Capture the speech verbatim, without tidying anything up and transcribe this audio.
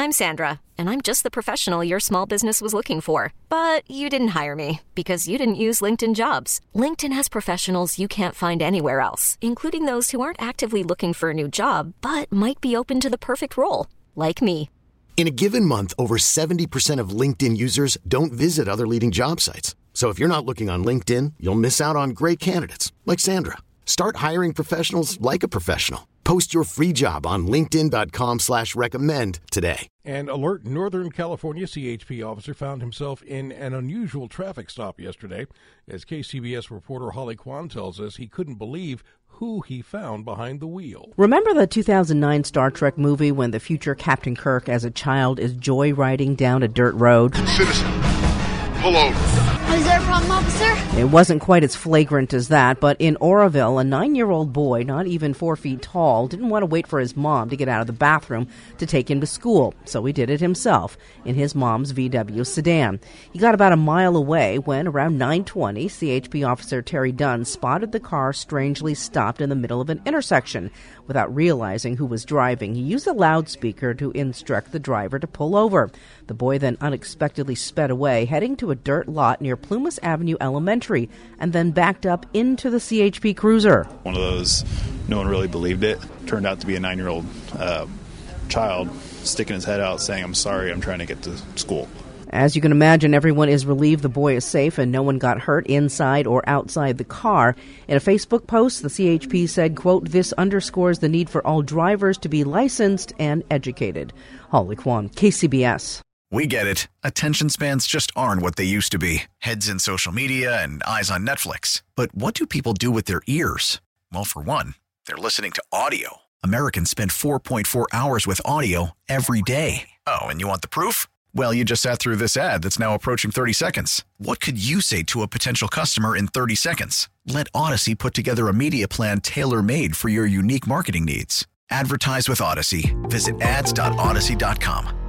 I'm Sandra, and I'm just the professional your small business was looking for. But you didn't hire me because you didn't use LinkedIn Jobs. LinkedIn has professionals you can't find anywhere else, including those who aren't actively looking for a new job, but might be open to the perfect role, like me. In a given month, over seventy percent of LinkedIn users don't visit other leading job sites. So if you're not looking on LinkedIn, you'll miss out on great candidates like Sandra. Start hiring professionals like a professional. Post your free job on linkedin.com slash recommend today. An alert Northern California C H P officer found himself in an unusual traffic stop yesterday. As K C B S reporter Holly Kwan tells us, he couldn't believe who he found behind the wheel. Remember the two thousand nine Star Trek movie when the future Captain Kirk as a child is joyriding down a dirt road? Citizen, pull over. Is there a problem, officer? It wasn't quite as flagrant as that, but in Oroville, a nine-year-old boy, not even four feet tall, didn't want to wait for his mom to get out of the bathroom to take him to school, so he did it himself in his mom's V W sedan. He got about a mile away when, around nine twenty, C H P officer Terry Dunn spotted the car strangely stopped in the middle of an intersection. Without realizing who was driving, he used a loudspeaker to instruct the driver to pull over. The boy then unexpectedly sped away, heading to a dirt lot near Plumas Avenue Elementary, and then backed up into the C H P Cruiser. One of those, no one really believed it. Turned out to be a nine-year-old uh, child sticking his head out saying, "I'm sorry, I'm trying to get to school." As you can imagine, everyone is relieved the boy is safe and no one got hurt inside or outside the car. In a Facebook post, the C H P said, quote, "This underscores the need for all drivers to be licensed and educated." Holly Kwan, K C B S. We get it. Attention spans just aren't what they used to be. Heads in social media and eyes on Netflix. But what do people do with their ears? Well, for one, they're listening to audio. Americans spend four point four hours with audio every day. Oh, and you want the proof? Well, you just sat through this ad that's now approaching thirty seconds. What could you say to a potential customer in thirty seconds? Let Odyssey put together a media plan tailor-made for your unique marketing needs. Advertise with Odyssey. Visit ads dot odyssey dot com.